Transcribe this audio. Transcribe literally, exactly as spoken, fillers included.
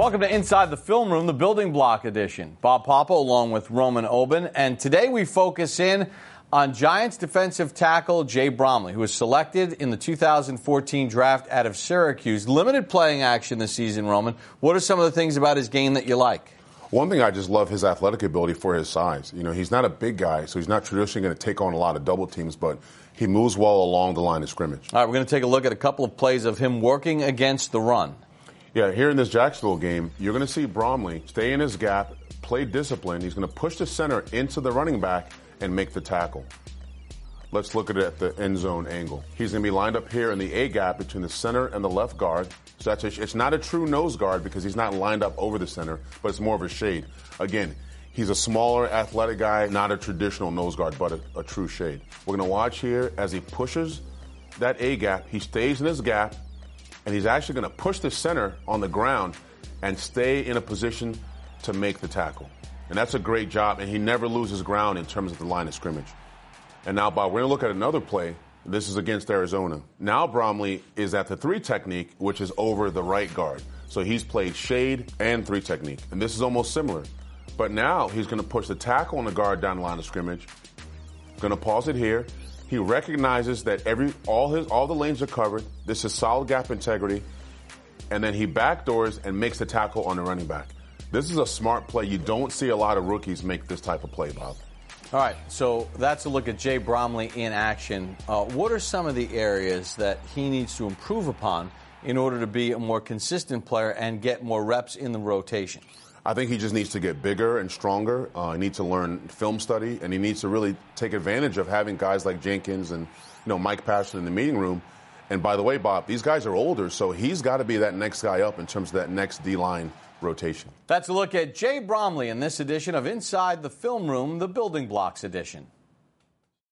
Welcome to Inside the Film Room, the Building Block Edition. Bob Papa along with Roman Oben. And today we focus in on Giants defensive tackle Jay Bromley, who was selected in the two thousand fourteen draft out of Syracuse. Limited playing action this season, Roman. What are some of the things about his game that you like? One thing, I just love his athletic ability for his size. You know, he's not a big guy, so he's not traditionally going to take on a lot of double teams, but he moves well along the line of scrimmage. All right, we're going to take a look at a couple of plays of him working against the run. Yeah, here in this Jacksonville game, you're going to see Bromley stay in his gap, play discipline. He's going to push the center into the running back and make the tackle. Let's look at it at the end zone angle. He's going to be lined up here in the A gap between the center and the left guard. So that's a, it's not a true nose guard because he's not lined up over the center, but it's more of a shade. Again, he's a smaller, athletic guy, not a traditional nose guard, but a, a true shade. We're going to watch here as he pushes that A gap. He stays in his gap, and he's actually going to push the center on the ground and stay in a position to make the tackle. And that's a great job, and he never loses ground in terms of the line of scrimmage. And now, Bob, we're going to look at another play. This is against Arizona. Now Bromley is at the three technique, which is over the right guard. So he's played shade and three technique. And this is almost similar. But now he's going to push the tackle on the guard down the line of scrimmage. Going to pause it here. He recognizes that every all his all the lanes are covered. This is solid gap integrity. And then he backdoors and makes the tackle on the running back. This is a smart play. You don't see a lot of rookies make this type of play, Bob. All right, so that's a look at Jay Bromley in action. Uh, what are some of the areas that he needs to improve upon in order to be a more consistent player and get more reps in the rotation? I think he just needs to get bigger and stronger. Uh, he needs to learn film study, and he needs to really take advantage of having guys like Jenkins and you know Mike Patterson in the meeting room. And by the way, Bob, these guys are older, so he's got to be that next guy up in terms of that next D-line rotation. That's a look at Jay Bromley in this edition of Inside the Film Room, the Building Blocks Edition.